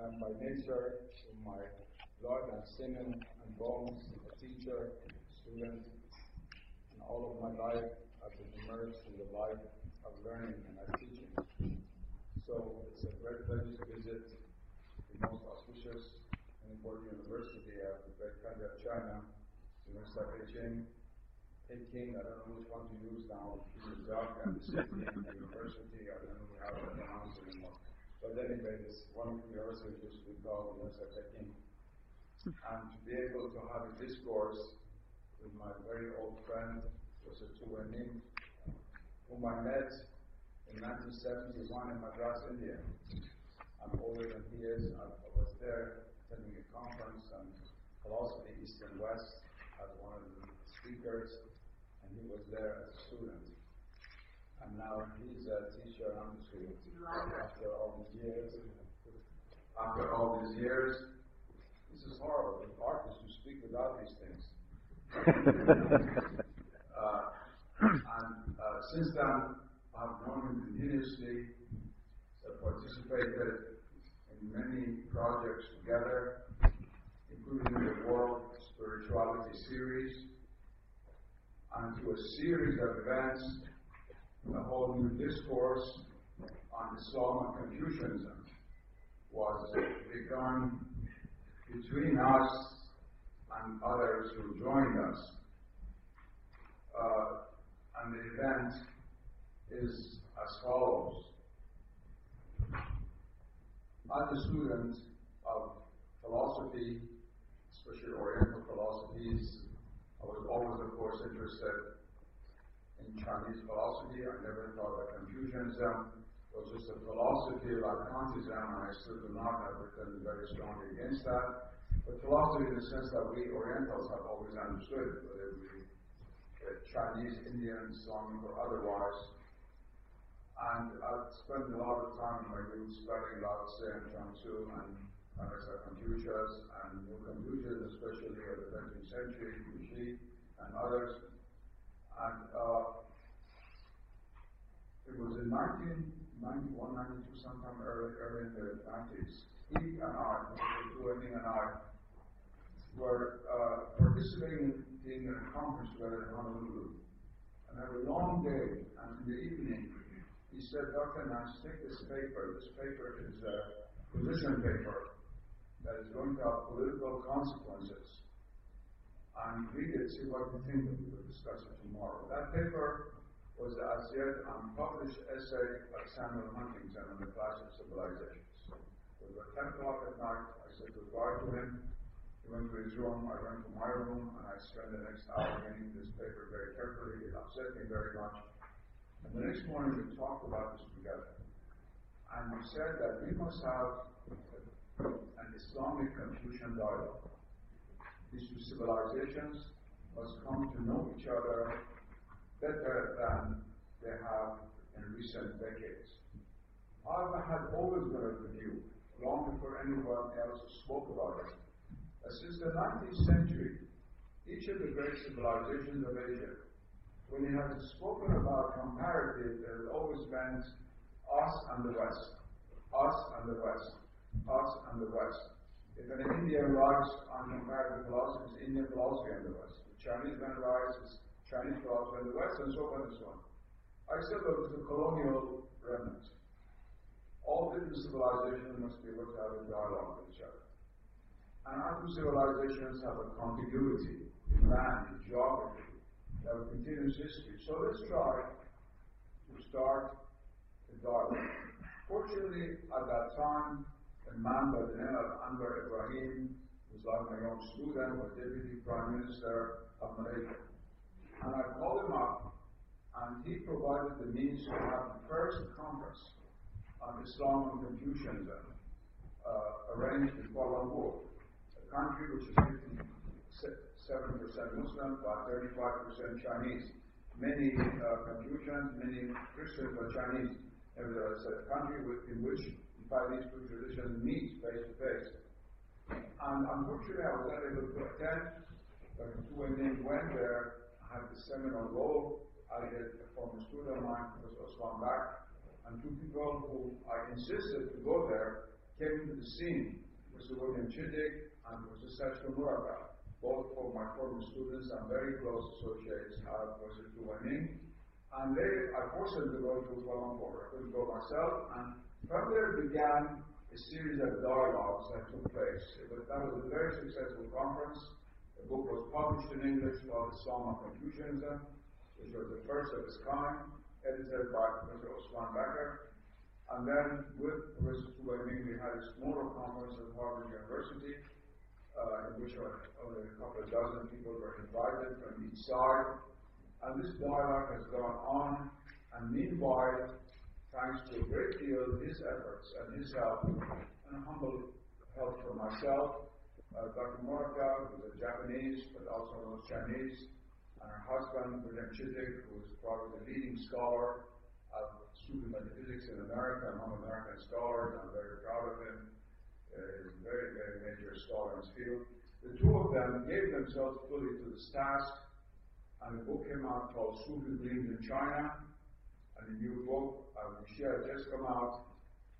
I am by nature, in my blood and skin and bones, a teacher, student, and all of my life I've been immersed in the life of learning and of teaching. So it's a great pleasure to visit the most auspicious and important university of the great country of China, University of Beijing. Peking, I don't know which one to use now, the duck and the city and the university, I don't know how to pronounce it anymore. But anyway, this one university used to be called University of Peking. And to be able to have a discourse with my very old friend, Professor Tu Wenning, whom I met in 1971 in Madras, India. I'm older than he is. I was there attending a conference on philosophy, East and West, as one of the speakers, and he was there as a student. And now he's a teacher, and I'm a student. After all these years, this is horrible. The artists who speak without these things. Since then, I've known him continuously, participated in many projects together, including the World Spirituality Series, and through a series of events, a whole new discourse on Islam and Confucianism was begun between us and others who joined us. And the event is as follows. As a student of philosophy, especially Oriental philosophies, I was always, of course, interested in Chinese philosophy. I never thought that Confucianism was just a philosophy like Kantism, and I still do not have written very strongly against that. But philosophy in the sense that we Orientals have always understood, whether it be Chinese, Indian, Islamic, or otherwise. And I've spent a lot of time in my youth studying Lao Tse and Chuang Tzu and Confucius and New Confucius, especially of the 20th century, Xi and others. And it was in 1991, 92, sometime early in the 90s. He and I, Professor Tu Wenning and I, were participating in a conference together in Honolulu. And had a long day, and in the evening, he said, Dr. Nash, take this paper. This paper is a position paper that is going to have political consequences. And read it, see what you think of it. We'll discuss it tomorrow. That paper was as yet unpublished essay by Samuel Huntington on the clash of civilizations. It was at 10 o'clock at night. I said goodbye to him. He went to his room. I went to my room, and I spent the next hour reading this paper very carefully. It upset me very much. And the next morning we talked about this together. And we said that we must have an Islamic Confucian dialogue. These two civilizations must come to know each other better than they have in recent decades. I had always been of the view, long before anyone else spoke about it, that since the 19th century, each of the great civilizations of Asia, when it has spoken about comparative, it has always meant us and the West, us and the West, us and the West. If an Indian writes on comparative philosophy, it's Indian philosophy in the West. The Chinese man writes, it's Chinese philosophy in the West, and so on and so on. I said that was the colonial remnant. All different civilizations must be able to have a dialogue with each other. And our two civilizations have a contiguity in land, in geography, that have a continuous history. So let's try to start the dialogue. Fortunately, at that time, a man by the name of Anwar Ibrahim, who was like my own student, was Deputy Prime Minister of Malaysia. And I called him up, and he provided the means to have the first conference on Islam and Confucianism arranged in Kuala Lumpur, a country which is 57% Muslim, about 35% Chinese. Many Confucians, many Christians, but Chinese. Nevertheless, a country in which, in fact, these two traditions meet face to face. And unfortunately, I was not able to attend. But Tu Wenning went there. I had the seminal role. I had a former student of mine, Professor Osman Bak, and two people who I insisted to go there came to the scene, Mr. William Chittick and Mr. Sachiko Murata, both of my former students and very close associates at Professor Tu Weiming. And I forced them to go to Kuala Lumpur. I couldn't go myself. And from there began a series of dialogues that took place. That was a very successful conference. A book was published in English called Islam and Confucianism, which was the first of its kind, edited by Professor Osman Becker. And then with Professor Tu Weiming, we had a smaller conference at Harvard University, in which only a couple of dozen people were invited from each side. And this dialogue has gone on, and meanwhile, thanks to a great deal of his efforts and his help, and humble help from myself, Dr. Murata, who is a Japanese, but also knows Chinese, and her husband, William Chittick, who is probably the leading scholar of Sufi metaphysics in America, among American scholars. I'm very proud of him. He's a very, very major scholar in his field. The two of them gave themselves fully to this task, and a book came out called Sufi Dreams in China, and a new book, which had just come out,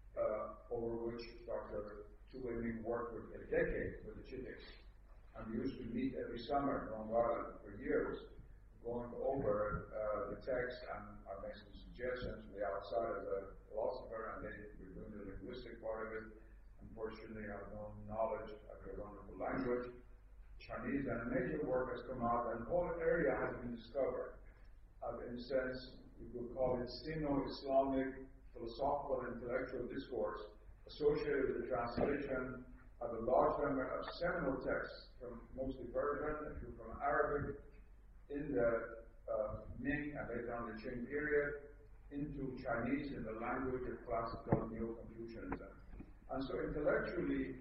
over which Dr. Tu Weiming worked with a decade with the Chitticks. And we used to meet every summer in Long Island for years, going over the text, and I made some suggestions from the outside as a philosopher, and they were doing the linguistic part of it. Unfortunately, I have no knowledge of a wonderful language, Chinese, and a major work has come out, and the whole area has been discovered. In a sense, we could call it Sino-Islamic philosophical and intellectual discourse associated with the translation of a large number of seminal texts from mostly Persian, a few from Arabic, in the Ming and later on the Qing period, into Chinese in the language of classical Neo-Confucianism. And so intellectually,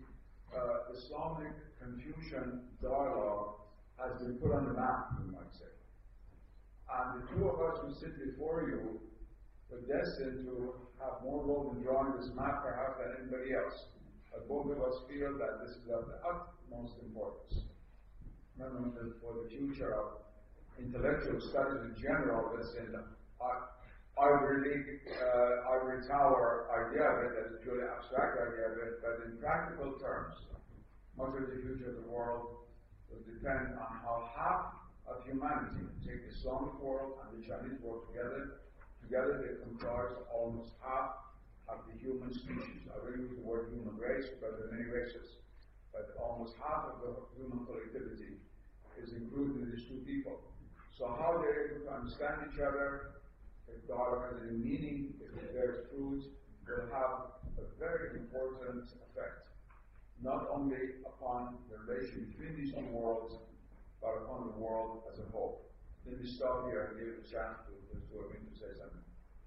Islamic Confucian dialogue has been put on the map, you might say. And the two of us who sit before you were destined to have more role in drawing this map perhaps than anybody else. But both of us feel that this is of the utmost importance, not only for the future of intellectual studies in general, that's in the Ivy League, Ivory Tower idea of it, as a purely abstract idea of it, but in practical terms, much of the future of the world will depend on how half of humanity, take the Islamic world and the Chinese world together they comprise almost half of the human species. I will use the word human race, but there are many races. But almost half of the human collectivity is included in these two people. So how they're able to understand each other, if dialogue has any meaning, if it bears fruit, will have a very important effect, not only upon the relation between these two worlds, but upon the world as a whole. Let me stop here and give a chance to the two of you to say something.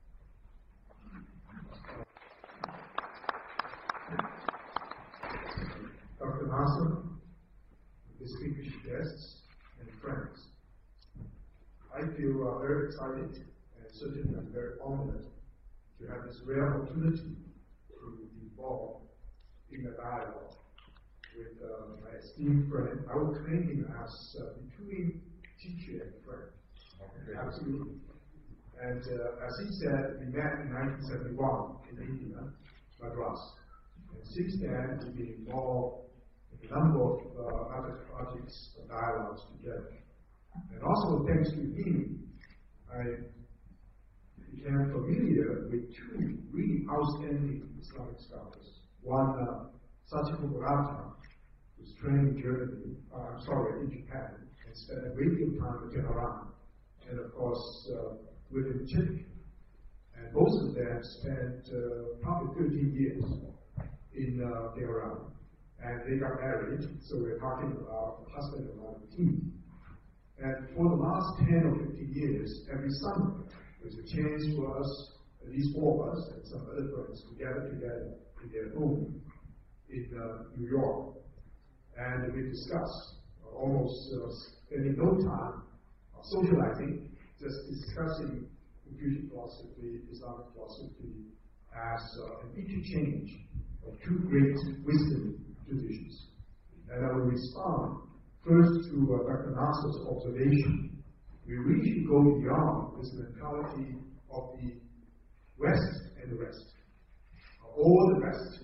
Dr. Nasser, distinguished guests, and friends, I feel very excited and certainly I'm very honored to have this rare opportunity to involve in a dialogue with my esteemed friend. I will claim him as between teacher and friend. Okay. Absolutely. And as he said, we met in 1971 in India, Madras. And since then, we've been involved in a number of other projects and dialogues together. And also, thanks to him, I became familiar with two really outstanding Islamic scholars. One, Sachiko Murata, who's trained in in Japan, and spent a great deal of time in Tehran. And of course, William Chittick. And both of them spent probably 13 years in Tehran. And they got married, so we're talking about husband and wife team. And for the last 10 or 15 years, every summer, there's a chance for us, at least four of us and some other friends, to gather together in their home in New York. And we discuss, almost spending no time socializing, just discussing Confucian philosophy, Islamic philosophy, as an interchange of two great wisdom traditions. And I will respond first to Dr. Nasser's observation. We really should go beyond this mentality of the West and the rest. All the West, including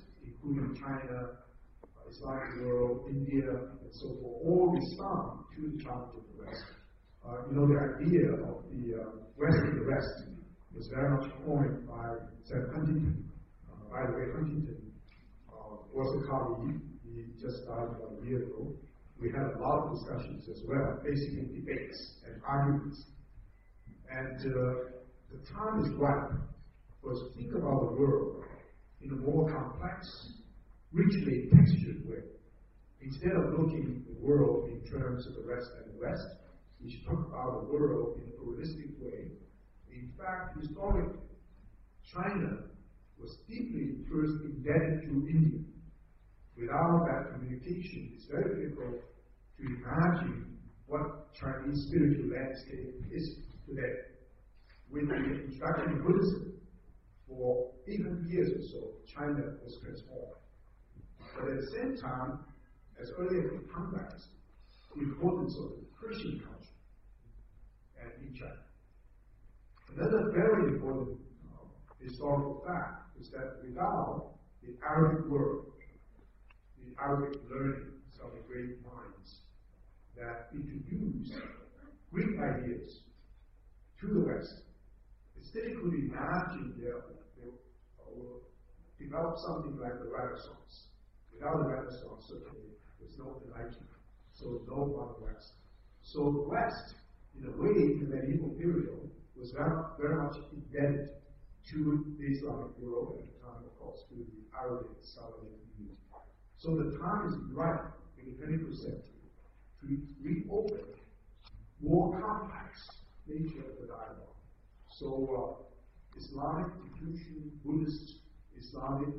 including China, Islamic world, India, and so forth, all respond to the challenge of the West. The idea of the West in the West was very much coined by Sam Huntington. By the way, Huntington was a colleague. He just died about a year ago. We had a lot of discussions as well, basically debates and arguments. And the time is ripe for us to think about the world in a more complex, richly textured way. Instead of looking at the world in terms of the West and the West, we should talk about the world in a pluralistic way. In fact, historically, China was deeply first indebted to India. Without that communication, it's very difficult to imagine what Chinese spiritual landscape is today. With the introduction of Buddhism, for 800 years or so, China was transformed. But at the same time, as earlier we come back, the importance of the Persian culture and in China. Another very important historical fact is that without the Arabic world, the Arabic learning of the great minds that introduced Greek ideas to the West, instead could imagine they will develop something like the Renaissance. Without the Renaissance, certainly, there's no enlightenment. So no one West. So the West, in a way, in the medieval period, was very much indebted to the Islamic world at the time, of course, to the Arabic Saudi community. So the time is right in the 21st century to reopen more complex nature of the dialogue. So Islamic, Confucian, Buddhist, Islamic,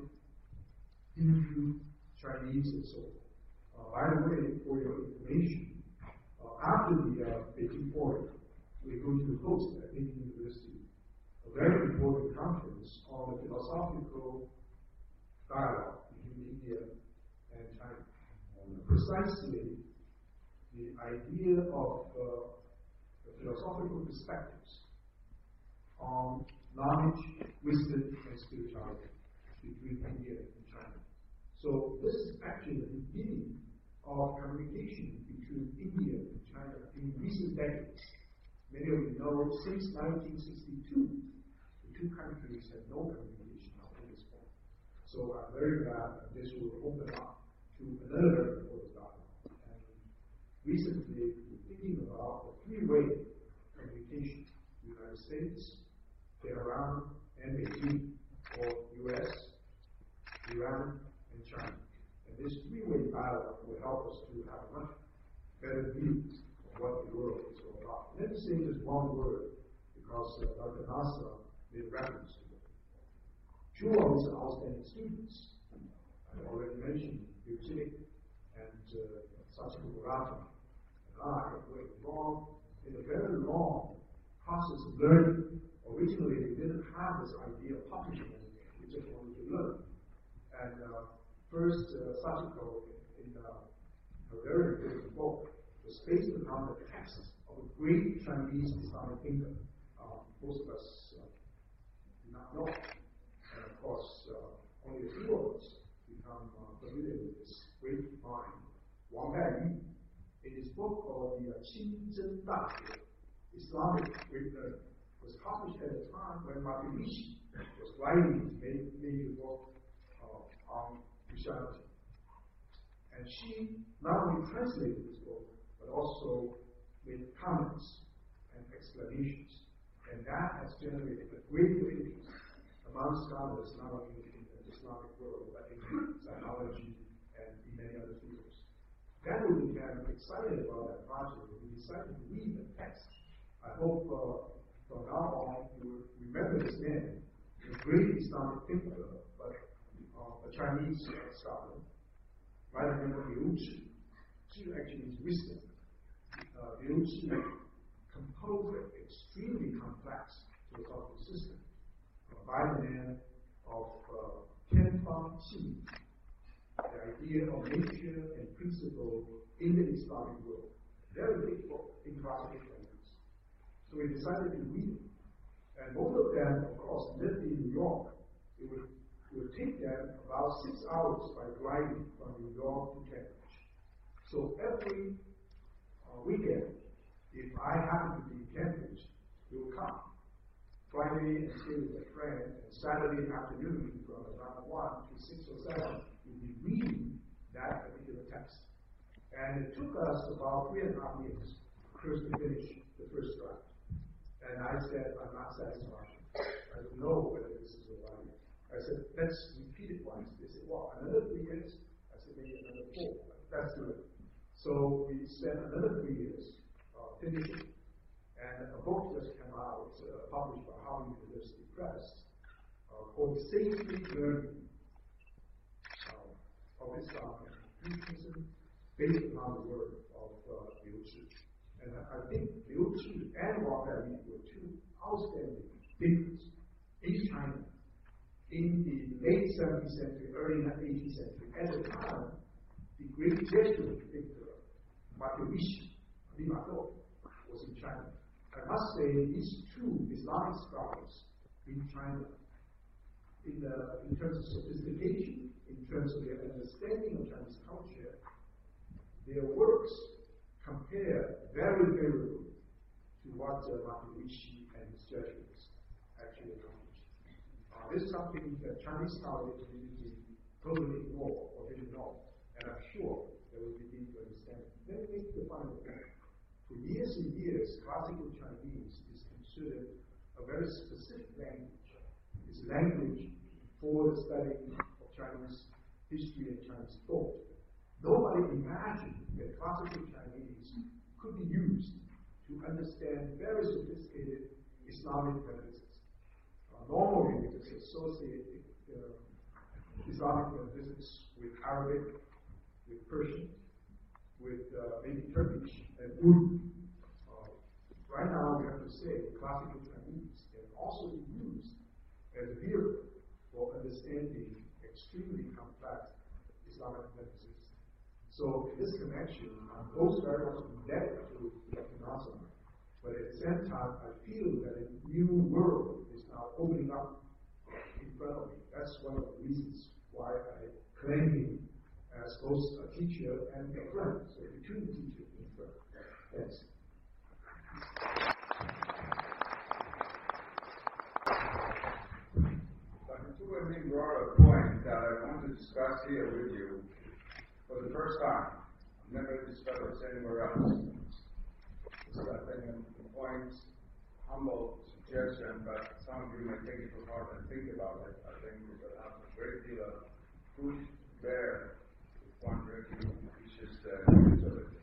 Hindu, Chinese, and so on. By the way, for your information, after the Beijing Forum, we're going to host at Beijing University a very important conference on the philosophical dialogue between India and China. Precisely the idea of the philosophical perspectives on knowledge, wisdom, and spirituality between India and China. So this is actually the beginning of communication between India and China in recent decades. Many of you know, since 1962, the two countries had no communication up to this point. So I'm very glad that this will open up to another very important dialogue. And recently, we're thinking about the three-way communication: the United States, Tehran, and Beijing, or U.S., Iran, and China. And this three-way dialogue will help us to have a much better view of what the world is all about. Let me say just one word, because Dr. Nasser made reference to it. Two of his outstanding students, I already mentioned, Liu Xing and Sachiko Murata, and I were involved in a very long process of learning. Originally, we didn't have this idea of publishing anything. We just wanted to learn. And first, Sachiko, in a very important book, was based upon the text of a great Chinese Islamic thinker. Most of us do not know. And of course, only a few of us become familiar with this great mind, Wang Daiyi. In his book called the Qingzhen Daxue, Islamic Great Learning, was published at a time when Maharishi was writing his major book on Christianity. And she not only translated this book, but also made comments and explanations. And that has generated a great interest among scholars, not only in the Islamic world, but in psychology and in many other fields. Then we became excited about that project. We decided to read the text. I hope from now on you will remember his name, a great Islamic thinker, but a Chinese scholar, by the name of Liu Zhi. Zhi actually is wisdom. Liu Zhi composed an extremely complex philosophical system by the name of Tianfang Qi, the idea of nature and principle in the Islamic world. Very big book in classical language. So we decided to read it. And both of them, of course, lived in New York. They were It will take them about 6 hours by driving from New York to Cambridge. So every weekend, if I happen to be in Cambridge, they will come. Friday and stay with a friend, and Saturday afternoon from around 1 to 6 or 7, we'll be reading that particular text. And it took us about 3.5 years to finish the first draft. And I said, I'm not satisfied. I don't know whether this is right. I said, let's repeat it once. They said, well, another 3 years. I said, maybe another 4. That's good. So we spent another 3 years finishing. And a book just came out, published by Harvard University Press, called Safely Learning of Islam and Confucianism, based upon the work of Liu Zhi. And I think Liu Zhi and Wang Daiyi were two outstanding thinkers in China in the late 17th century, early 18th century. At the time, the great Jesuit thinker, Makiwishi, Limato, was in China. I must say, these two Islamic scholars in China, in terms of sophistication, in terms of their understanding of Chinese culture, their works compare very favorably to what Makiwishi and his Jesuits actually accomplished. This is something that Chinese scholarly community totally ignored or didn't know, and I'm sure they will begin to understand. Let me make the final point. For years and years, classical Chinese is considered a very specific language. It's a language for the study of Chinese history and Chinese thought. Nobody imagined that classical Chinese could be used to understand very sophisticated Islamic metaphysics. Normally, we just associate Islamic metaphysics with Arabic, with Persian, with maybe Turkish and Urdu. Right now, we have to say classical Chinese can also be used as a vehicle for understanding extremely complex Islamic metaphysics. So, in this connection, I'm both very much indebted to Dr. Nasser, but at the same time, I feel that a new world is now opening up in front of me. That's one of the reasons why I claim him as both a teacher and a friend. So between the teacher and the friend. Yes. Dr. Tu Weiming brought a point that I want to discuss here with you for the first time. I've never discussed this anywhere else. So I think the point, humble suggestion, but some of you may take it to heart and think about it. I think it will have a great deal of fruit to bear. One review reaches the limits of it.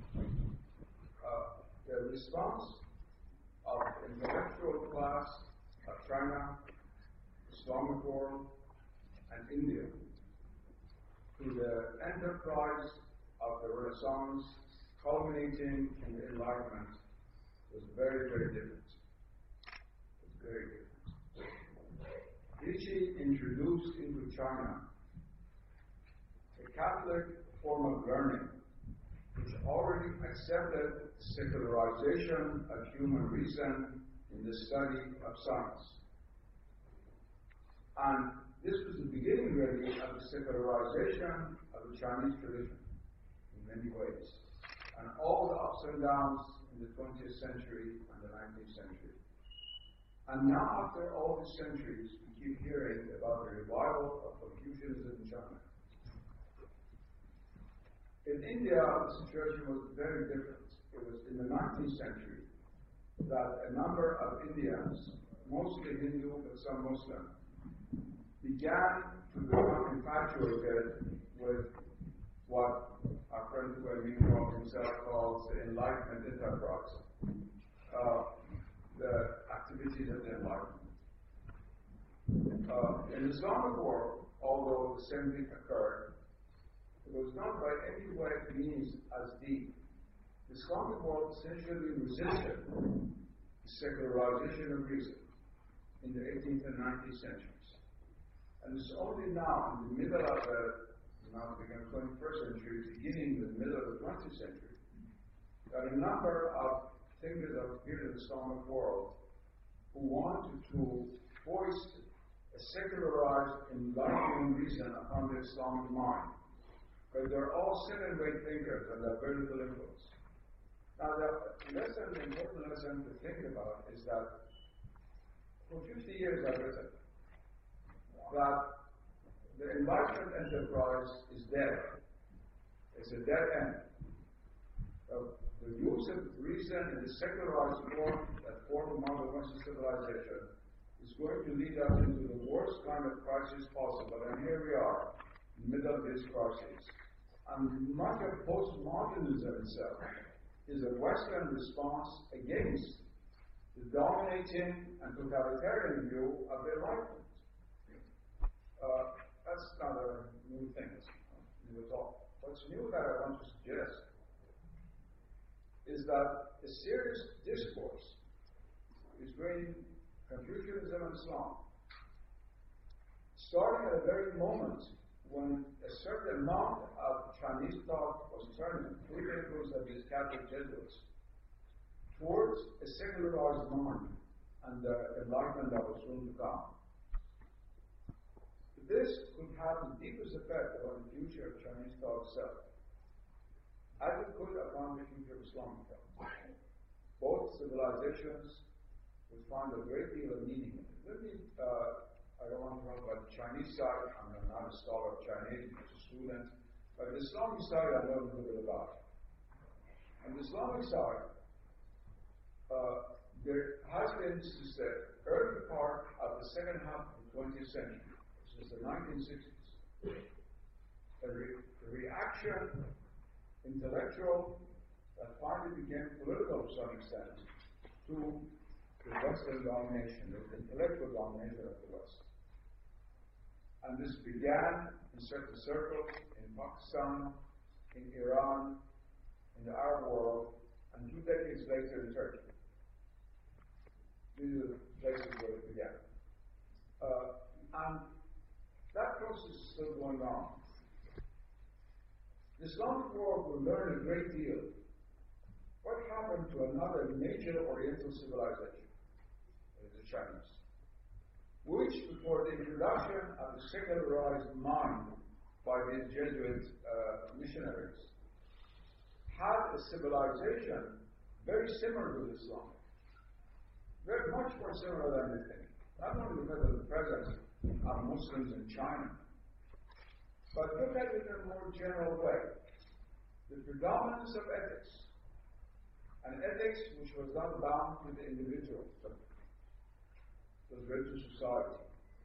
The response of intellectual class of China, Islamic world, and India to the enterprise of the Renaissance culminating in the Enlightenment was very, very different. It was very different. Vichy introduced into China a Catholic form of learning which already accepted secularization of human reason in the study of science. And this was the beginning, really, of the secularization of the Chinese tradition in many ways. And all the ups and downs in the 20th century and the 19th century. And now, after all these centuries, we keep hearing about the revival of Confucianism in China. In India, the situation was very different. It was in the 19th century that a number of Indians, mostly Hindu but some Muslim, began to become infatuated with what our friend Weiming himself calls the Enlightenment enterprise, the activities of the Enlightenment. In the Islamic world, although the same thing occurred, it was not by any way means as deep. The Islamic world essentially resisted the secularization of reason in the 18th and 19th centuries. And it's only now, in the middle of the, now the 21st century, beginning in the middle of the 20th century, that a number of thinkers of here in the Islamic world who wanted to voice a secularized, enlightened reason upon the Islamic mind. But they're all second-rate thinkers and they're very little influence. Now, the important lesson to think about is that for 50 years I've written that the Enlightenment enterprise is dead. It's a dead end. The use of reason in the secularized form that formed modern Western civilization is going to lead us into the worst kind of crisis possible. And here we are, in the middle of this crisis. And much of postmodernism itself is a Western response against the dominating and totalitarian view of the Enlightenment. That's not a new thing. New at all. What's new that I want to suggest is that a serious discourse between Confucianism and Islam, starting at the very moment when a certain amount of Chinese thought was turning through the influence of these Catholic Jesuits towards a secularized mind and the enlightenment that was soon to come. This could have the deepest effect on the future of Chinese thought itself, as it could upon the future of Islamic thought. Both civilizations would find a great deal of meaning in it. I don't want to talk about the Chinese side. I'm not a scholar of Chinese, I'm just a student. But the Islamic side I know a little bit about. On the Islamic side, there has been, since the early part of the second half of the 20th century, since the 1960s, a reaction, intellectual, that finally became political to some extent, to the Western domination, the intellectual domination of the West. And this began in certain circles in Pakistan, in Iran, in the Arab world, and 2 decades later in Turkey. These are the places where it began. And that process is still going on. The Islamic world will learn a great deal. What happened to another major Oriental civilization? The Chinese, which before the introduction of the secularized mind by these Jesuit missionaries, had a civilization very similar to Islam, very much more similar than we think. Not only because of the presence of Muslims in China, but look at it in a more general way. The predominance of ethics, and ethics which was not bound to the individual, was read to society.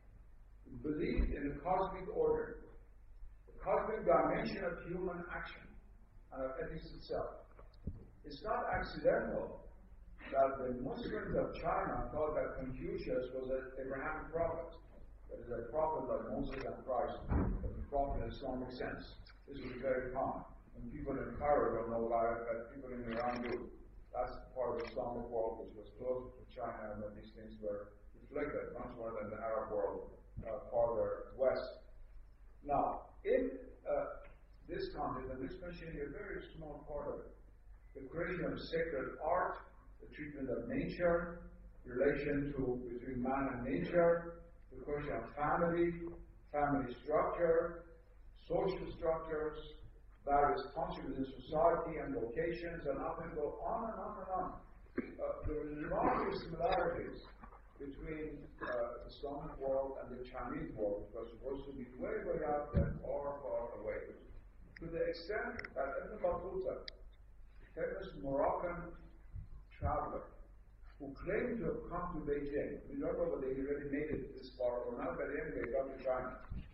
It believed in the cosmic order, the cosmic dimension of human action, and of ethics itself. It's not accidental that the Muslims of China thought that Confucius was an Abrahamic prophet. That is, a prophet like Moses and Christ, but a prophet in the Islamic sense. This is very common. When people in Cairo don't know about it, but people in Iran do. That's part of the Islamic world which was closer to China, and that these things were reflected much more than the Arab world farther west. Now, in this context, I'm just mentioning a very small part of it. The creation of sacred art, the treatment of nature, relation between man and nature, the question of family, family structure, social structures, various functions in society and locations, and I can go on and on and on. There are remarkable similarities between the Islamic world and the Chinese world, which was supposed to be way, way out there, far, far away. To the extent that Ibn Battuta, famous Moroccan traveler, who claimed to have come to Beijing, we don't know whether he really made it this far or not, but anyway, he got to China.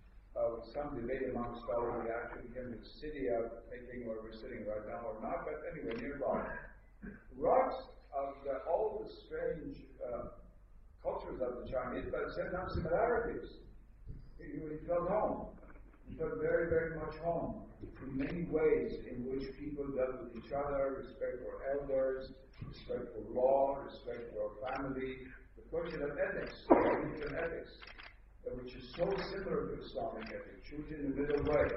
Some debate among scholars he actually came to the city of Peking, where we're sitting right now, or not, but anyway, nearby. Writes of all the strange cultures of the Chinese, but at the same time similarities. He felt home. He felt very, very much home in many ways in which people dealt with each other, respect for elders, respect for law, respect for family, the question of ethics, Christian ethics, which is so similar to Islamic ethics, choosing the middle way.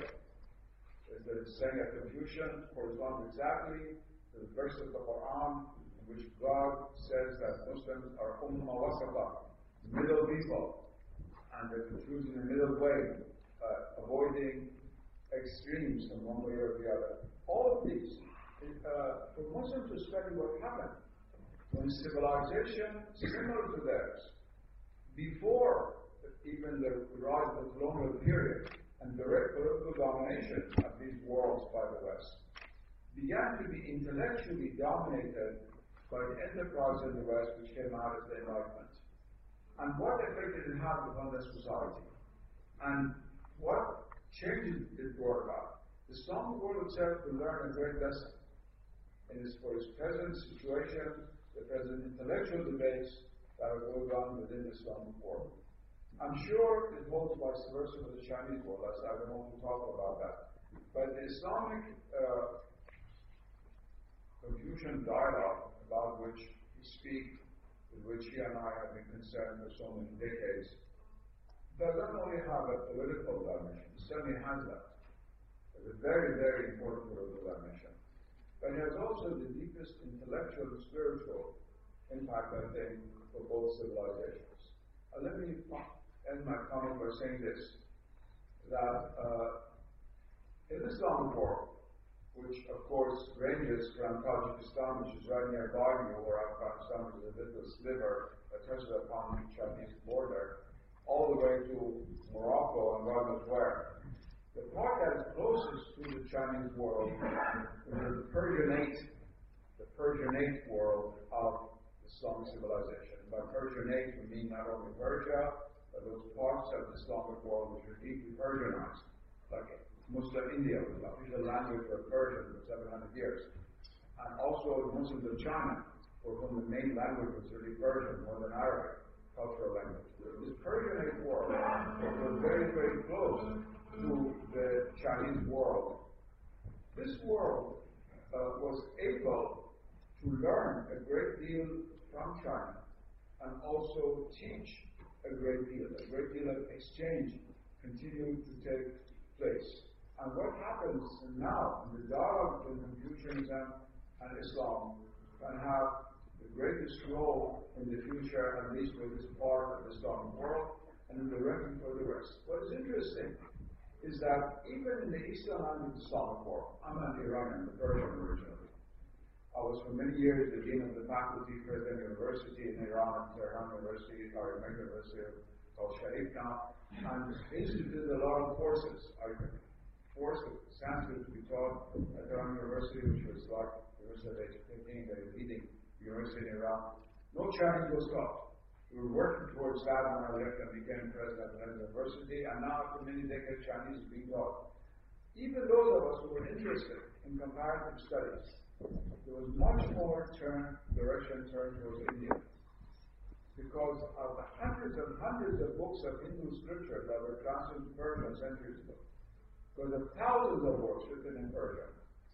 The saying of Confucius corresponds exactly to the verse of the Quran in which God says that Muslims are ummah wasata, middle people. and choosing a middle way, avoiding extremes from one way or the other. All of these, for Muslims to study what happened when civilization similar to theirs, before even the rise of the colonial period and direct political domination of these worlds by the West, began to be intellectually dominated by the enterprise in the West which came out of the Enlightenment. And what effect did it have upon the society? And what changes did it brought about? The Islamic world itself will learn a great lesson for its present situation, the present intellectual debates that are going on within the Islamic world. I'm sure it holds vice versa for the Chinese world, as I don't want to talk about that. But the Islamic Confucian dialogue about which we speak, with which he and I have been concerned for so many decades, does not only have a political dimension, it certainly has that. It's a very, very important political dimension. But it has also the deepest intellectual and spiritual impact, I think, for both civilizations. Let me end my comment by saying this, that in the Islamic world, which of course ranges from Tajikistan, which is right nearby me, or Afghanistan, which is a little sliver that touches upon the Chinese border, all the way to Morocco and God knows where. The part that is closest to the Chinese world is the Persianate world of Islamic civilization. By Persianate, we mean not only Persia, but those parts of the Islamic world which are deeply Persianized, like Muslim India, the official language of Persian for 700 years, and also the Muslims of China, for whom the main language was really Persian more than Arabic, cultural language. This Persianate world was very, very close to the Chinese world. This world was able to learn a great deal from China and also teach a great deal of exchange continued to take place. And what happens now in the dialogue between Confucianism and Islam can have the greatest role in the future, at least with this part of the Islamic world, and in the ranking for the rest. What is interesting is that even in the Eastern and the Islamic world, I'm an Iranian, the Persian originally. I was for many years the dean of the faculty for the university in Iran, Tehran University, or American University called Sharif now, and instituted a lot of courses. I forced Sanskrit to be taught at Tehran University, which was like the University of Beijing, the leading university in Iran. No Chinese was taught. We were working towards that when I left and became president of the university, and now after many decades, Chinese is being taught. Even those of us who were interested in comparative studies, there was much more direction turned towards India. Because of the hundreds and hundreds of books of Hindu scripture that were translated to Persian centuries ago, because of thousands of works written in Persian,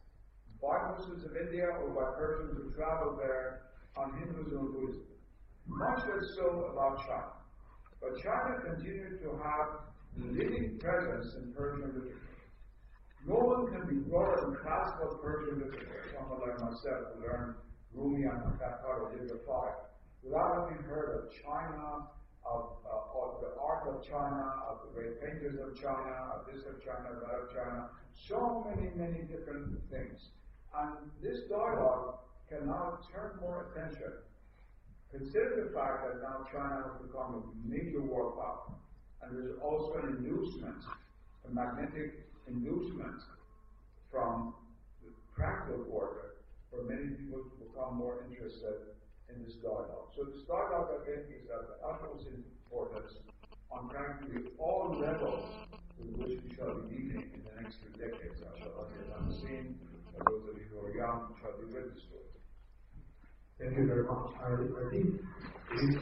by Muslims of India or by Persians who traveled there on Hinduism and Buddhism. Much less so about China. But China continued to have the leading presence in Persian literature. No one can be brought up in classical Persian literature, someone like myself who learned Rumi and Kafka or Libra 5, without having heard of China, of the art of China, of the great painters of China, of this of China, that of China, so many, many different things. And this dialogue can now turn more attention. Consider the fact that now China has become a major world power, and there's also an inducement, a magnetic inducement from the practical order for many people to become more interested in this dialogue. So this dialogue, I think, is of the utmost importance on practically all levels with which we shall be dealing in the next 2 decades. I shall not yet have seen, for those of you who are young, shall be witness to it. Thank you very much. I think it is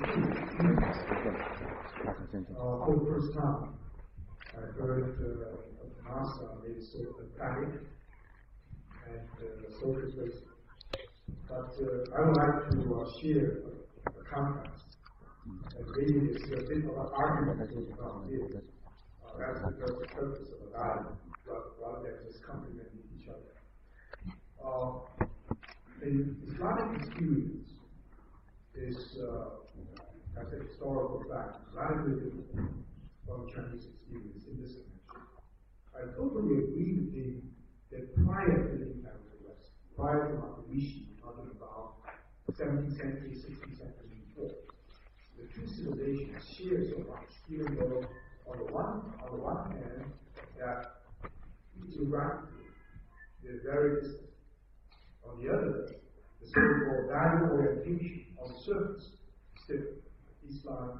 for the first time I heard NASA made sort of panic and social space. But I would like to share a contrast. And maybe it's a bit of an argument about this. That's because the purpose of the dialogue, rather than just complimenting each other. The Islamic experience is, as a historical fact, radically different from Chinese experience in this dimension. I totally agree with him that prior to the impact of the West, prior to Maharishi talking about 17th century, 16th century before, the two civilizations share so much, even though on the one hand, that geographically they're very distant. On the other, the so-called value orientation on the surface is different. Islam,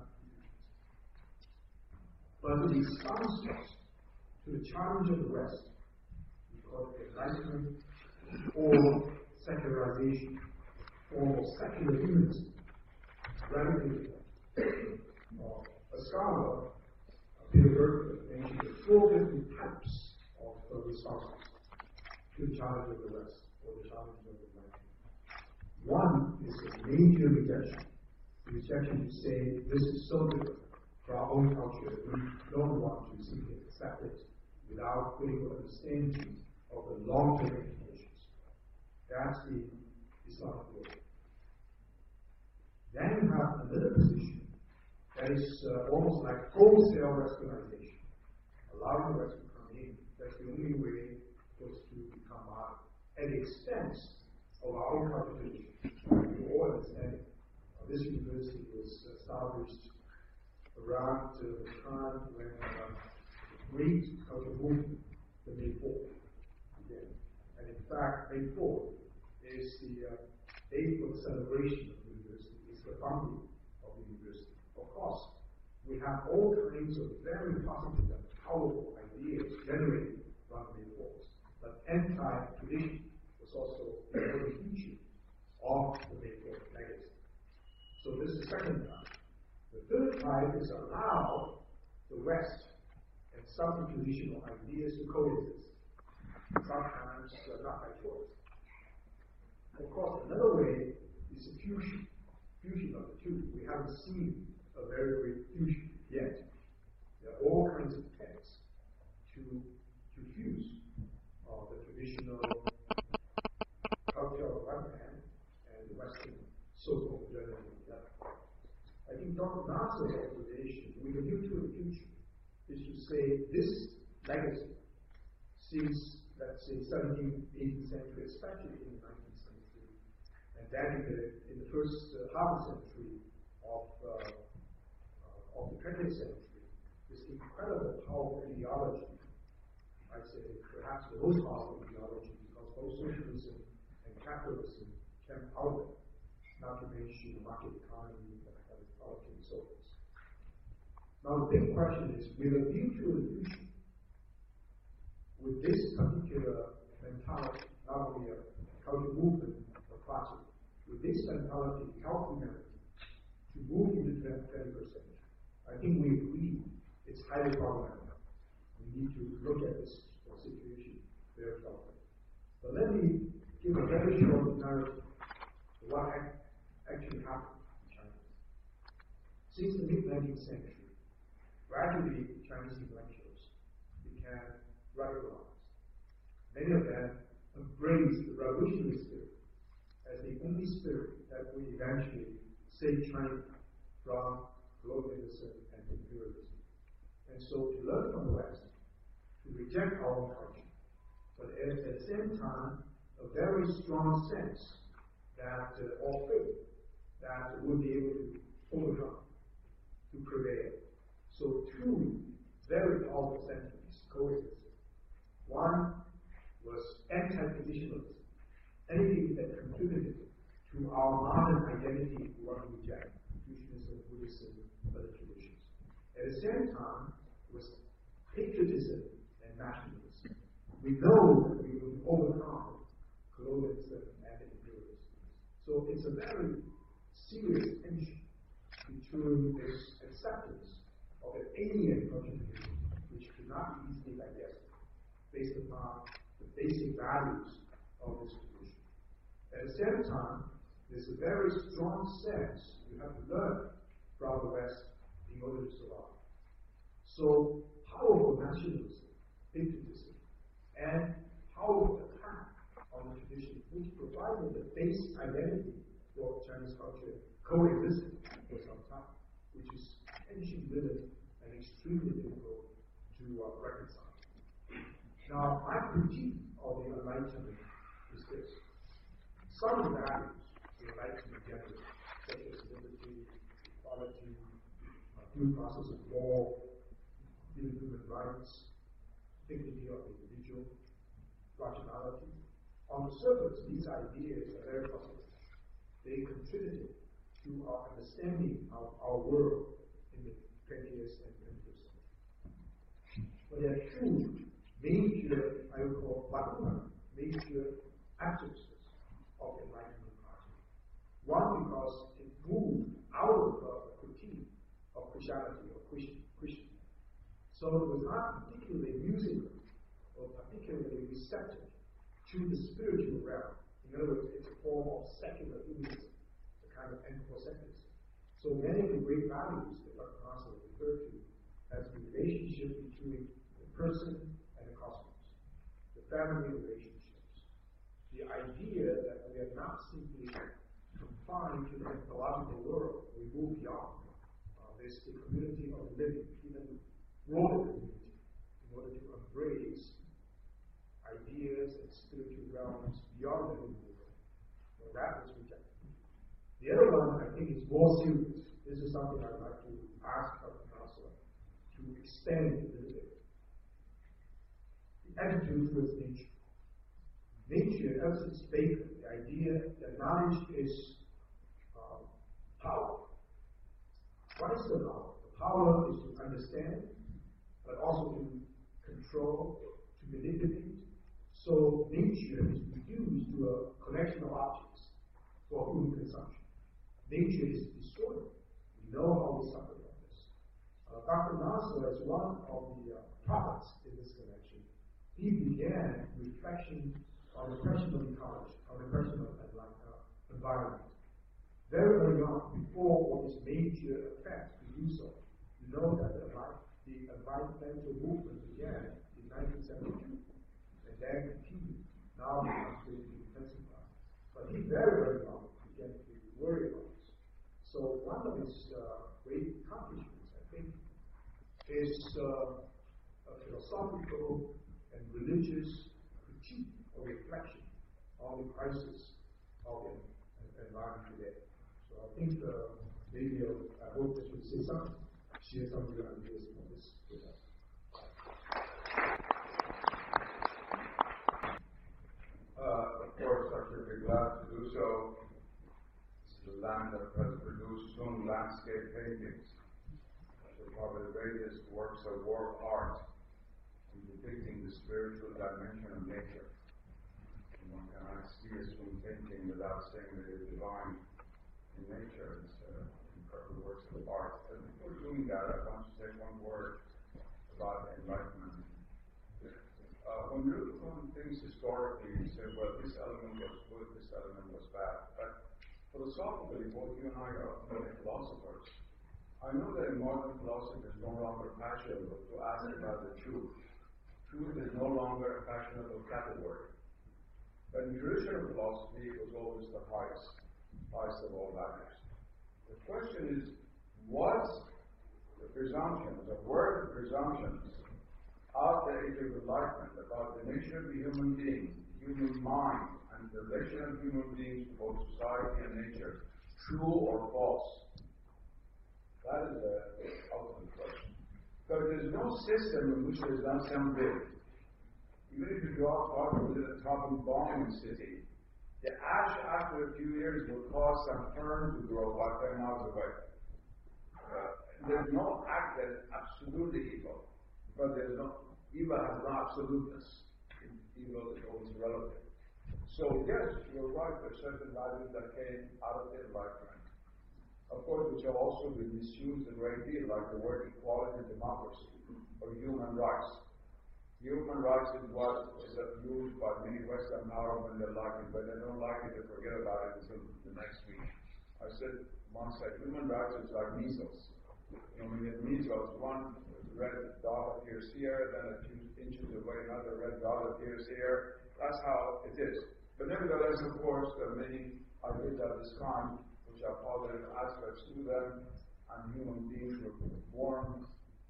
but the responses to the challenge of the West, we call it enlightenment or secularization or secular humanism, radically. A scholar, Peter Berkeley, mentioned the four different types of responses to the challenge of the West or the challenge of the enlightenment. One is a major rejection. Rejection to say this is so different from our own culture, we don't want to simply accept it without critical understanding of the long-term implications. That's the Islamic world. Then you have another position that is almost like wholesale westernization, allowing the West to come in. That's the only way for us to become modern, at the expense of our own culture tradition. You all understand it. This university was established around the time when the great cultural movement, the May 4th, began. And in fact, May 4th is the date for the celebration of the university. It's the founding of the university. Of course, we have all kinds of very positive and powerful ideas generated from May 4th. But anti-tradition was also the early feature of the May 4th legacy. So this is the second type. The third type is allow the West and some traditional ideas to coexist. Sometimes not by choice. Of course, another way is a fusion of the two. We haven't seen a very great fusion yet. There are all kinds of attempts to fuse the traditional culture on one hand and the Western so-called journalism. I think Dr. Nasser's observation with a view to the future is to say this legacy since, let's say, 17th, 18th century, especially in the 19th century, and then in the first half century of the 20th century, this incredible powerful ideology, I'd say perhaps the most powerful ideology because both socialism and capitalism came out of it, not to mention the market economy, and so forth. Now the big question is, with a view to the future, with this particular mentality, not only a cultural movement or classic, with this mentality help humanity to move into the 21st century, I think we agree it's highly problematic. We need to look at this situation very carefully. But let me give a very short narrative of what actually happened. Since the mid-19th century, gradually Chinese intellectuals became radicalized. Many of them embraced the revolutionary spirit as the only spirit that would eventually save China from colonialism and imperialism. And so to learn from the West, to reject our own culture, but at the same time, a very strong sense that, or faith, that we'll be able to overcome, to prevail. So two very powerful sentiments coexisted. One was anti-traditionalism, anything that contributed to our modern identity we want to reject, Confucianism, Buddhism, other traditions. At the same time, was patriotism and nationalism. We know that we will overcome colonialism and imperialism. So it's a very serious tension between this acceptance of an alien contribution, which cannot be easily digested, based upon the basic values of this tradition. At the same time, there's a very strong sense you have to learn from the West in order to survive. So powerful nationalism, patriotism, and powerful attack on the tradition, which provided the basic identity for Chinese culture, coexisted for some time, which is tension-ridden and extreme. extremely difficult to reconcile. Now, my critique of the Enlightenment is this. Some of the values the Enlightenment generates, such as liberty, equality, due process of law, human rights, dignity of the individual, rationality. On the surface, these ideas are very positive. They contributed to our understanding of our world in the 20th and 21st century. But there are two major, I would call major absences of the Enlightenment Party. One, because it moved out of the critique of Christianity or Christian. So it was not particularly musical or particularly receptive to the spiritual realm. In other words, it's a form of secular humanism, a kind of anthropocentrism. So many of the great values that Dr. Nasser referred to as the relationship between the person and the cosmos, the family relationships, the idea that we are not simply confined to the mythological world, we move beyond. There's the community of living, even broader community, in order to embrace ideas and spiritual realms beyond the living world. Well, that was rejected. The other one, I think, is more serious. This is something I'd like to ask Dr. Nasser to extend a little bit. The attitude towards nature. Nature, ever since Bacon, the idea that knowledge is power. What is the power? The power is to understand, but also to control, to manipulate. So nature is reduced to a collection of objects for human consumption. Nature is distorted. We know how we suffer from this. Dr. Nasser, as one of the prophets in this connection, he began reflection on the question of ecology, on the question of environment. Very early on, before all this major effect to do so, you know that the environmental movement began in 1972 and then continued. Now it becomes really intensified. But he very early on began to worry about this. So one of his great accomplishments, I think, is a philosophical and religious critique or reflection on the crisis of the environment today. So I think maybe I hope that you'll say something, share some of your ideas on this with us. Of course, I should be glad to do so. This is a land that has produced some landscape paintings, which are probably the greatest works of war art in depicting the spiritual dimension of nature. One cannot see a swing painting without saying that it is divine in nature. It's incredible works of art. And before doing that, I want to say one word about enlightenment. When we look on things historically, we say, well, this element was good, this element was bad. But philosophically, both you and I are modern philosophers. I know that in modern philosophy it's no longer fashionable to ask about the truth. Truth is no longer a fashionable category. But in traditional philosophy, it was always the highest of all values. The question is, was the presumptions, or were the presumptions of the Age of Enlightenment about the nature of the human being, the human mind, and the relation of human beings to both society and nature, true or false? That is the ultimate question. But there's no system in which there's not some big. Even if you drop an atomic bomb in the city, the ash after a few years will cause some fern to grow about 10 miles away. There's no act that is absolutely evil, but evil has no absoluteness. Evil is always relative. So yes, you're right, there are certain values that came out of the Enlightenment. Of course, which have also been misused a great deal, like the word equality and democracy, or human rights. Human rights is what is used by many Western powers when they like it, but they don't like it, they forget about it until the next week. I said once that human rights is like measles. When you get measles, one red dot appears here, then a few inches away another red dot appears here. That's how it is. But nevertheless, of course, there are many ideas of this kind which have positive aspects to them, and human beings were born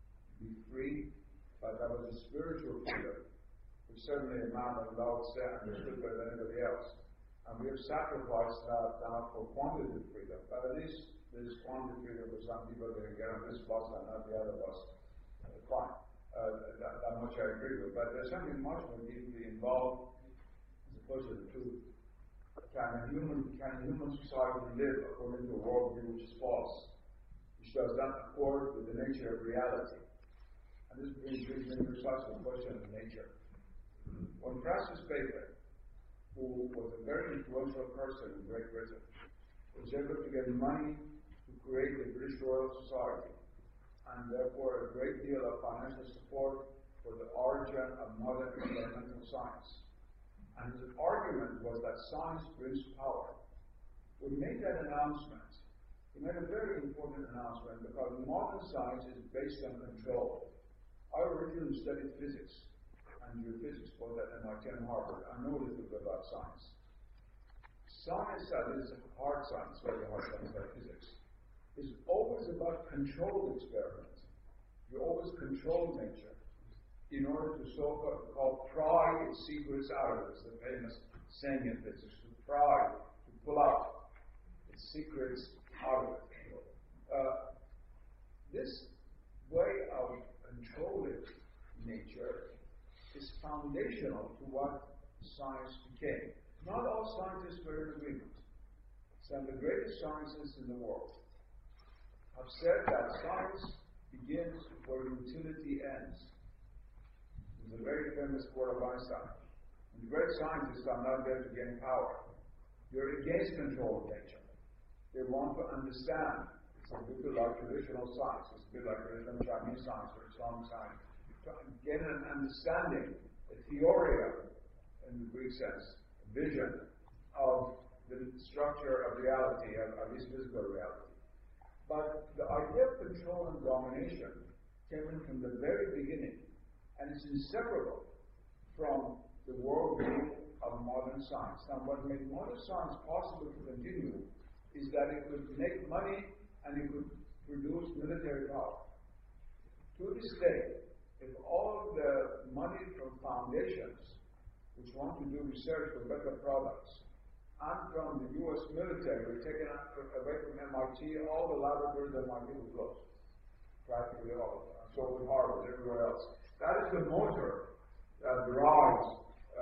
be free, but that was a spiritual freedom, which certainly a man of Lao Tse understood better than anybody else. And we have sacrificed that now for quantitative freedom, but at least there's quantitative freedom for some people. They can get on this bus and not the other bus. Fine. That much I agree with. But there's something much more deeply involved as opposed to the truth. Can a human society live according to a worldview which is false, which does not accord with the nature of reality? And this brings me precisely to the question of nature. When Francis Bacon, who was a very influential person in Great Britain, was able to get money to create the British Royal Society, and therefore a great deal of financial support for the origin of modern experimental science. And his argument was that science brings power. When he made that announcement, he made a very important announcement because modern science is based on control. I originally studied physics and geophysics, both at MIT and Harvard. I know a little bit about science. Science, that is hard science, very hard science like physics, is always about controlled experiment. You always control nature in order to so-called pry its secrets out of it. It's the famous saying in physics, to pry, to pull out its secrets out of it. This way of controlling nature is foundational to what science became. Not all scientists were in agreement. Some of the greatest scientists in the world have said that science begins where utility ends. There's a very famous quote of Einstein. The great scientists are not there to gain power. They're against control of nature. They want to understand. It's a bit like traditional science. It's a bit like traditional Chinese science or Islamic science. To get an understanding, a theoria, in the Greek sense, a vision of the structure of reality, at least physical reality. But the idea of control and domination came in from the very beginning, and it's inseparable from the worldview of modern science. Now, what made modern science possible to continue is that it could make money and it could produce military power. To this day, if all of the money from foundations, which want to do research for better products, and from the U.S. military were taken away from MIT, all the laboratories at MIT were closed. Practically all of them. So with Harvard, everywhere else. That is the motor that drives,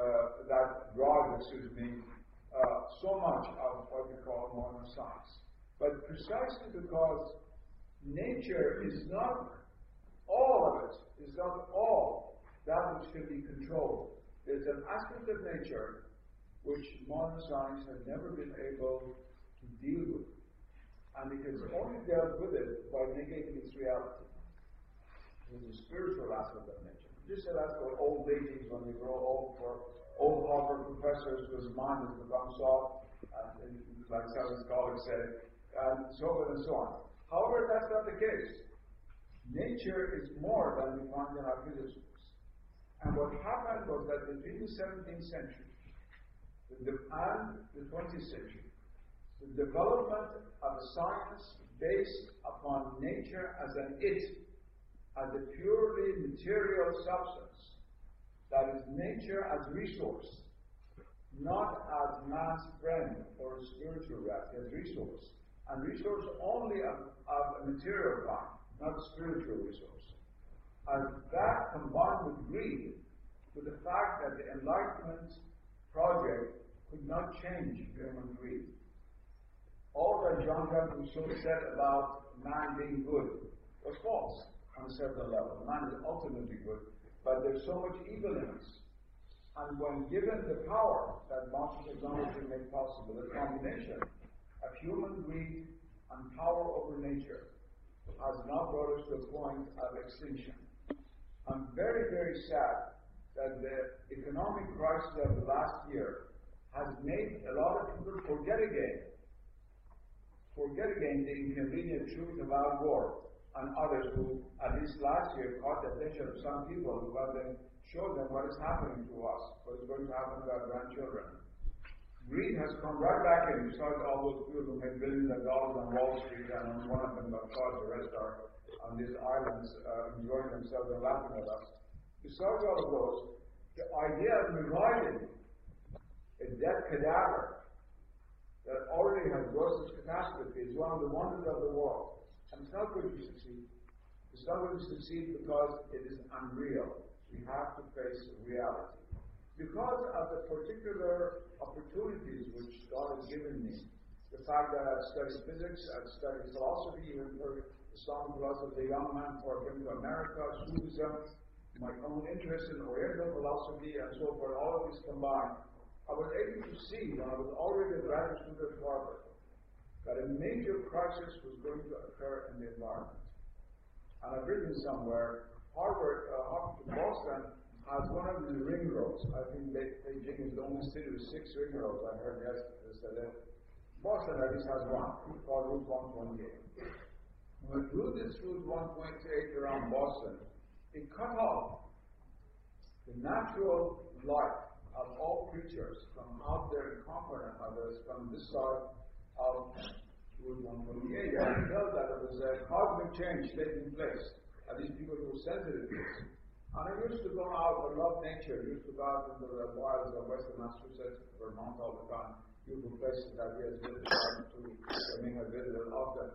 so much of what we call modern science. But precisely because nature is not all of it, is not all that which can be controlled. There's an aspect of nature which modern science has never been able to deal with. And it has only dealt with it by negating its reality. There's a spiritual aspect of nature. Just say that's for old ladies when they grow old, for old Harvard professors whose mind has become soft, and like some of his colleagues said, and so forth and so on. However, that's not the case. Nature is more than we find in our physics books. And what happened was that between the 17th century and the 20th century, the development of a science based upon nature as an as a purely material substance, that is nature as resource, not as man's friend or a spiritual reality, as resource, and resource only of a material kind, not a spiritual resource. As that combined with greed, with the fact that the Enlightenment project could not change human greed. All that Jean-Jacques Rousseau said about man being good was false on a certain level. Man is ultimately good, but there's so much evil in us. And when given the power that modern technology made possible, the combination of human greed and power over nature has now brought us to a point of extinction. I'm very, very sad that the economic crisis of the last year has made a lot of people forget again the inconvenient truth about war, and others who, at least last year, caught the attention of some people who got them, showed them what is happening to us, what is going to happen to our grandchildren. greed has come right back in. You saw all those people who made billions of dollars on Wall Street, and only one of them got caught. The rest are on these islands enjoying themselves and laughing at us. You saw all of those. The idea of reviving a dead cadaver that already has gross catastrophe is one of the wonders of the world. And it's not going to succeed. It's not going to succeed because it is unreal. We have to face reality. Because of the particular opportunities which God has given me, the fact that I've studied physics, I've studied philosophy, even for Islamic philosophy, the young man before I came to America, Sufism, my own interest in Oriental philosophy, and so forth, all of these combined, I was able to see when I was already a graduate student at Harvard that a major crisis was going to occur in the environment. And I've written somewhere, Harvard to Boston has one of the ring roads. I think Beijing is the only city with 6 ring roads. I heard yesterday. Boston at least has one, called Route 128. When we drew this Route 128 around Boston, it cut off the natural life of all creatures from out there in Concord and others from this side of Route 128. I felt that there was a cosmic change taking place, at least people who were sensitive to this. And I used to go out, I love nature, I used to go out into the wilds of western Massachusetts, Vermont all the time, beautiful places that we had visited to, I mean, I visited often.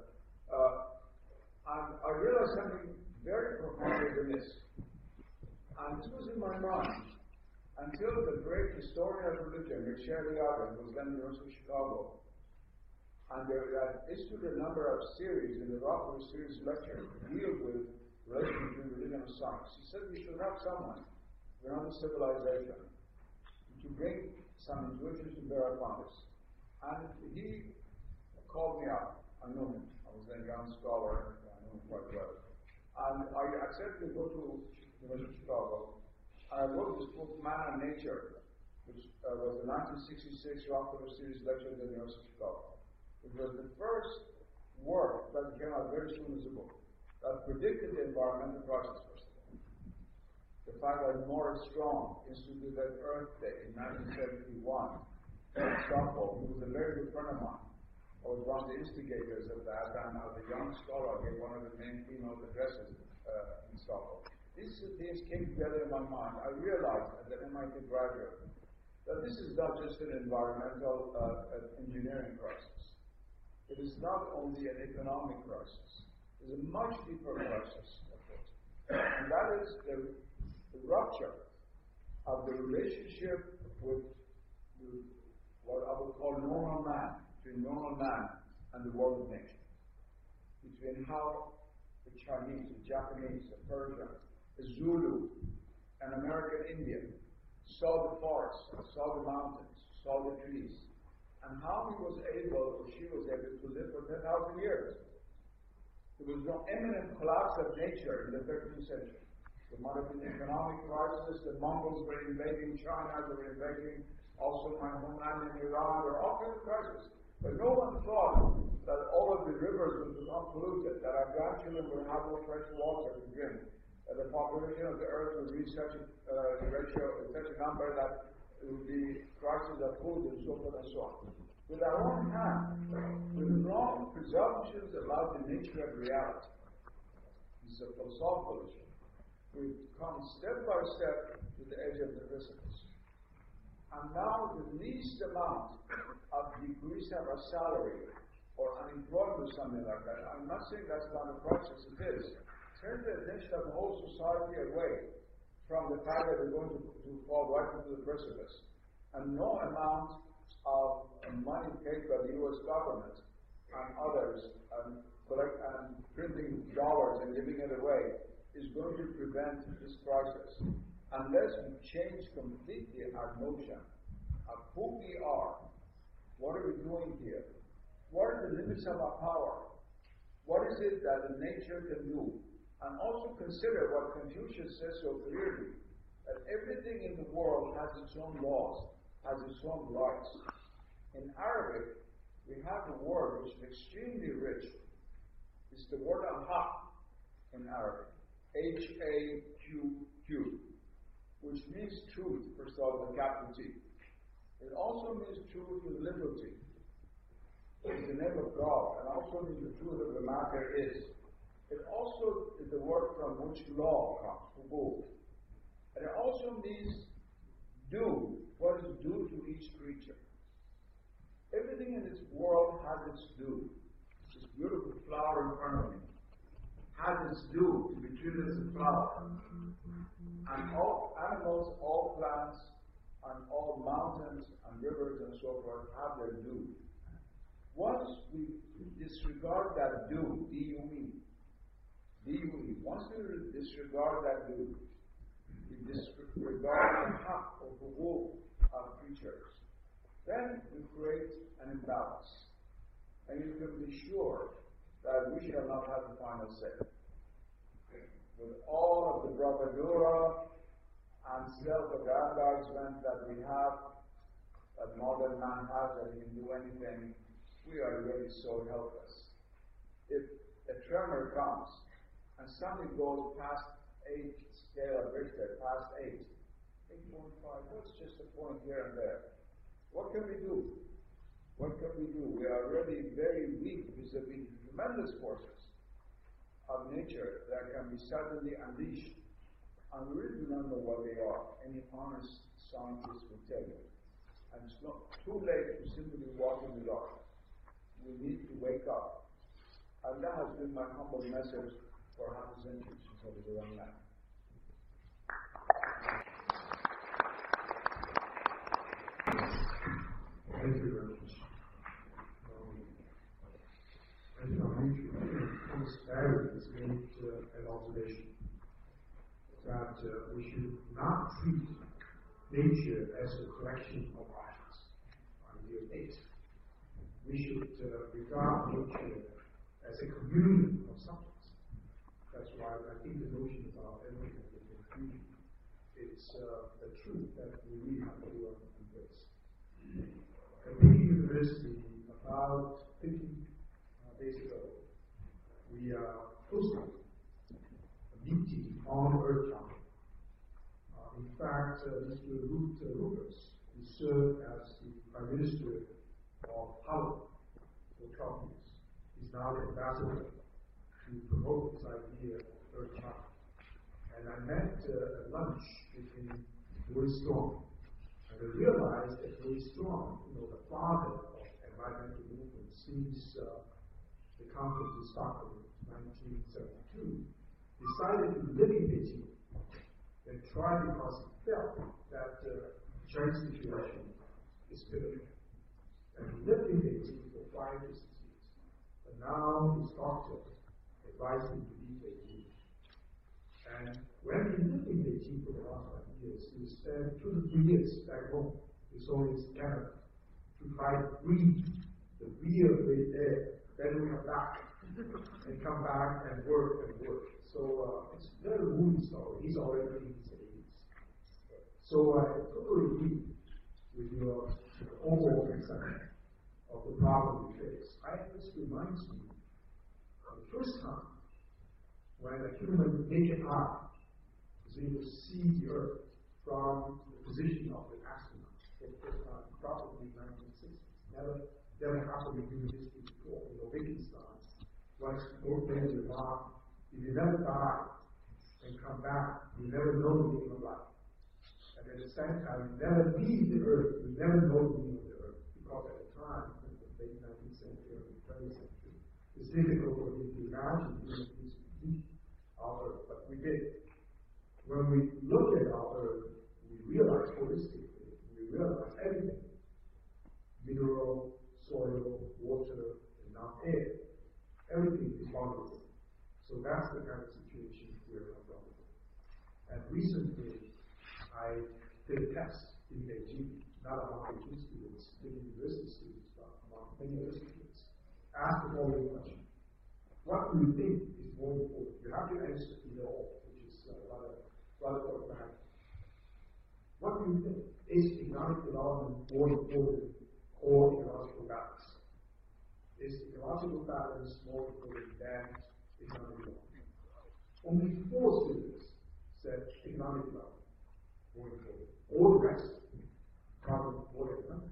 And I realized something very profoundly remiss. And this was in my mind until the great historian of religion, Michel Eliade, who was then at the University of Chicago, and they had issued a number of series in the Rockwell series lecture to deal with relation between religion and science. He said we should have someone, another civilization, to bring some intuitions to bear upon us. And he called me up. I knew him. I was a young scholar. I knew him quite well. And I accepted to go to the University of Chicago. And I wrote this book, Man and Nature, which was the 1966 Rockefeller Series lecture at the University of Chicago. It was the first work that came out very soon as a book that predicted the environmental crisis, first of all. The fact that Morris Strong instituted that Earth Day in 1971 in Stockholm, he was a very good friend of mine. I was one of the instigators of that, and as a young scholar, I gave one of the main female addresses in Stockholm. These things came together in my mind. I realized as an MIT graduate that this is not just an environmental engineering crisis. It is not only an economic crisis. There's a much deeper crisis, of course. And that is the rupture of the relationship with what I would call normal man, between normal man and the world of nature. Between how the Chinese, the Japanese, the Persian, the Zulu, and American Indian saw the forests, saw the mountains, saw the trees, and how he was able, or she was able, to live for 10,000 years. There was no imminent collapse of nature in the 13th century. There might have been an economic crisis, the Mongols were invading China, they were invading also my homeland in Iran, there were all kinds of crises. But no one thought that all of the rivers would become polluted, that our grandchildren would have no fresh water to drink, that the population of the earth would reach such a ratio, such a number that it would be crisis of food and so forth and so on. With our own hand, with wrong presumptions about the nature of reality. This is a philosophical issue. We've come step by step to the edge of the precipice. And now the least amount of decrease of our salary or unemployment or something like that, I'm not saying that's not a crisis, it is. Turn the attention of the whole society away from the fact that we're going to fall right into the precipice. And no amount of money paid by the U.S. government and others and printing dollars and giving it away is going to prevent this crisis unless we change completely our notion of who we are, what are we doing here, what are the limits of our power, what is it that the nature can do, and also consider what Confucius says so clearly, that everything in the world has its own laws, has its own rights. In Arabic, we have a word which is extremely rich. It's the word al-haq in Arabic, H-A-Q-Q, which means truth, first of all, the capital T. It also means truth with liberty. It's the name of God, and also means the truth of the matter is. It also is the word from which law comes, hukuk. And it also means due, what is due to each creature. Everything in this world has its due. This beautiful flower in front of me has its due to be treated as a flower. And all animals, all plants, and all mountains and rivers and so forth have their due. Once we disregard that due, D-U-E, once we disregard that due, we disregard the haq or hukuk of creatures, then we create an imbalance. And you can be sure that we shall not have the final say. With all of the bravadura and self-aggrandizement that we have, that modern man has, that he can do anything, we are really so helpless. If a tremor comes and something goes past 8 scale of Richter, past 8, 8.5, that's just a point here and there. What can we do? What can we do? We are really very weak vis-a-vis tremendous forces of nature that can be suddenly unleashed. And we really do not know what they are. Any honest scientist will tell you. And it's not too late to simply walk in the dark. We need to wake up. And that has been my humble message for half a century since I was a young man. Thank you very much. I think our Thomas Barry has made an observation that we should not treat nature as a collection of items, ideal 8. We should regard nature as a communion of subjects. That's why I think the notion about everything is a communion. It's the truth that we really have to embrace. At Peking University, about 50 days ago, we hosted a meeting on Earth topic. In fact, Mr. Ruth Lucas, who served as the Prime Minister of Holland for 12 years, is now the ambassador to promote this idea of Earth topic. And I met at lunch with him, Louis Strong. And I realized that Louis Strong, the father of environmental movement since the conference in Stockholm in 1972, decided to live in Beijing and try because he felt that the Chinese situation is pivotal. And he lived in Beijing for 5 to 6 years. But now his doctor advised him to leave Beijing. And when he lived in Beijing for the last 5 years, he spent 2 to 3 years back home, his own Canada, to try to breathe the real great air. Then we come back and come back and work and work. So it's a very moving story. He's already in his 80s. So I totally agree with your overall conception of the problem we face. This reminds me of the first time when a human naked eye was able to see the Earth from the position of the astronaut for the first time, probably in the 1960s. Never happened in human history before. Wittgenstein once wrote there in the Bible, if you never die and come back, you never know the meaning of life. And at the same time, you never leave the Earth, you never know the meaning of the Earth. Because at the time, in the late 19th century or the 20th century, it's difficult for you to imagine human beings leave our Earth, but we did. When we look at our Earth, we realize holistically, we realize everything. Mineral, soil, water, and now air. Everything is wonderful. So that's the kind of situation we're confronted with. And recently, I did a test in Beijing, not among Beijing students, but university students, but among many other students. Ask the following question. What do you think is more important? You have to answer either or, which is rather automatic. What do you think? Is economic development more important or ecological balance? Is ecological balance more important than economic development? Only 4 students said economic development more important. All the rest, probably more than 100%,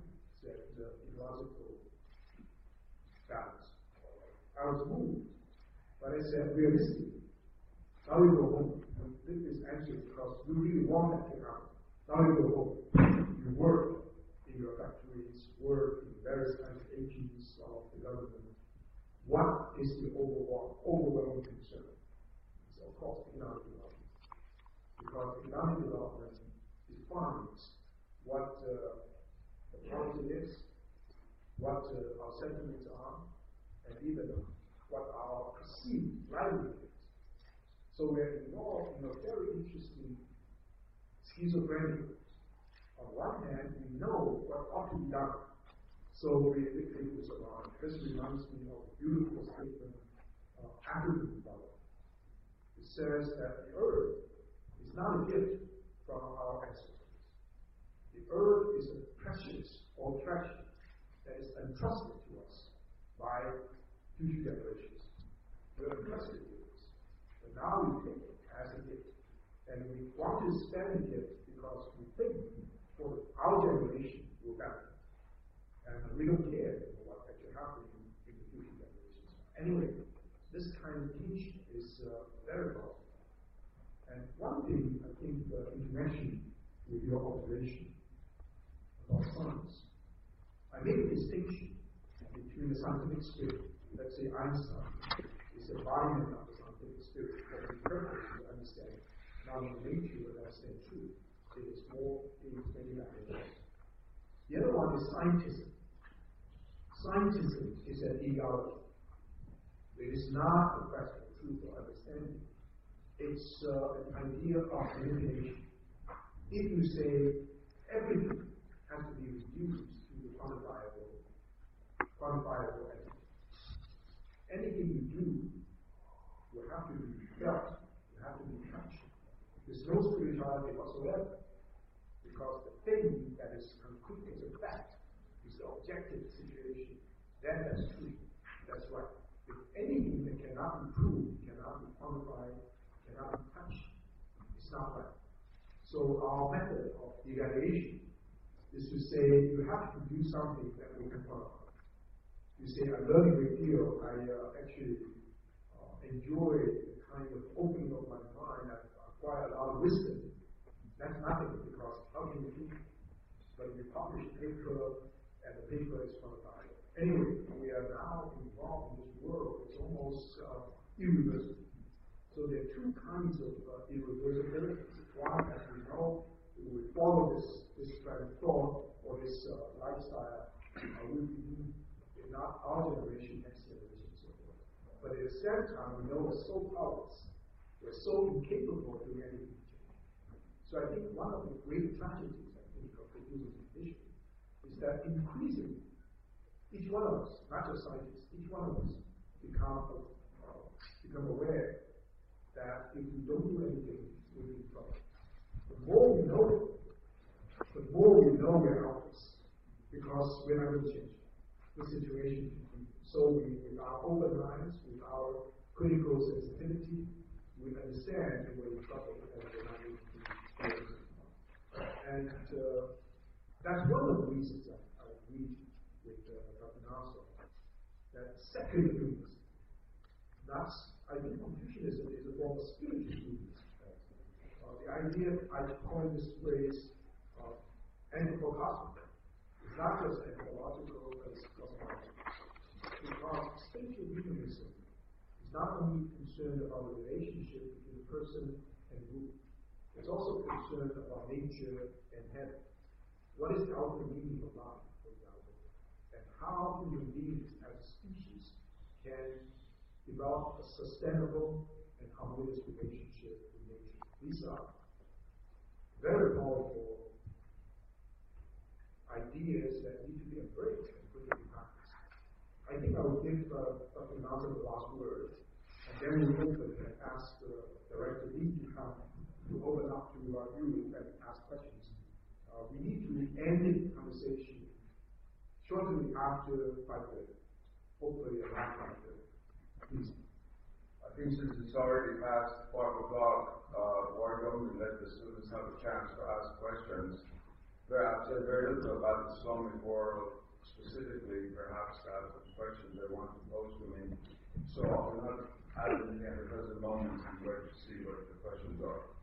said realistically. Now you go home. This is actually because you really want that to happen. Now you go home. You work in your factories, work in various kinds of agencies of the government. What is the overwhelming concern? So of course, economic development. Because economic development defines what the policy is, what our sentiments are, and even what our perceived livelihood is. So we're involved in a very interesting schizophrenia. On one hand, we know what ought to be done. So we dictate this around. This reminds me of a beautiful statement of African development. It says that the earth is not a gift from our ancestors. The earth is a precious or treasure that is entrusted to us by future generations. We're entrusted to this. But now we take it as a gift. And we want to spend the gift because we think for our generation will benefit. And we don't care what actually happens in the future generations. Anyway, this kind of teaching is very powerful. And one thing I think in connection with your observation about science, I make a distinction between the scientific spirit. Let's say Einstein is a embodiment of the scientific spirit that is purpose to understand not only nature but understand truth. It is more in many dimensions. The other one is scientism. Scientism is an ideology. It is not a question of truth or understanding. It's an idea of manipulation. If you say everything has to be reduced to the quantifiable entity, anything you do will have to be felt, will have to be touched. There's no spirituality whatsoever, because the thing that is concrete as a fact is the objective situation. Then that's true. That's right. If anything that cannot be proved, cannot be quantified, cannot be touched, it's not right. So our method of evaluation is to say you have to do something that we can quantify. You say I learn a great deal. I actually enjoy the kind of opening of my mind. I acquire a lot of wisdom. That's nothing, because how can you do it? But you publish a paper, and the paper is quantified. Anyway, we are now involved in this world. It's almost irreversible. So there are two kinds of irreversibilities. One, as we know, we follow this kind of thought or this lifestyle. We not our generation, next generation, and so forth. But at the same time, we know we're so powerless. We're so incapable of doing anything. So I think one of the great tragedies, I think, of the human condition is that increasingly, each one of us, not just scientists, each one of us become aware that if we don't do anything, we'll be in trouble. The more we know it, the more we know we're helpless, because we're not going to change the situation. So with our open minds, with our critical sensitivity, we understand that we're in trouble and we're not going to change. And that's one of the reasons I agree with Dr. Nassau, that secular humanism, I think Confucianism is a form of spiritual humanism. The idea, I coined this phrase, anthropocosmic. It's not just anthropological, but it's cosmological. Because spiritual humanism is not only concerned about the relationship between person and group, it's also concerned about nature and heaven. What is the ultimate meaning of life, for example? And how human beings as a species can develop a sustainable and harmonious relationship with nature. These are very powerful ideas that need to be embraced and put into practice. I think I will give Dr. Nassau the last word, and then we'll open and ask Director Lee to come to open up to you and ask questions. We need to end the conversation shortly after 5:30. Hopefully around 5:30. Please. I think since it's already past 5 o'clock, why don't we let the students have a chance to ask questions? I've said very little about the Islamic world, specifically perhaps to ask questions they want to pose to me. So I will not add anything at the present moment and wait to see what the questions are.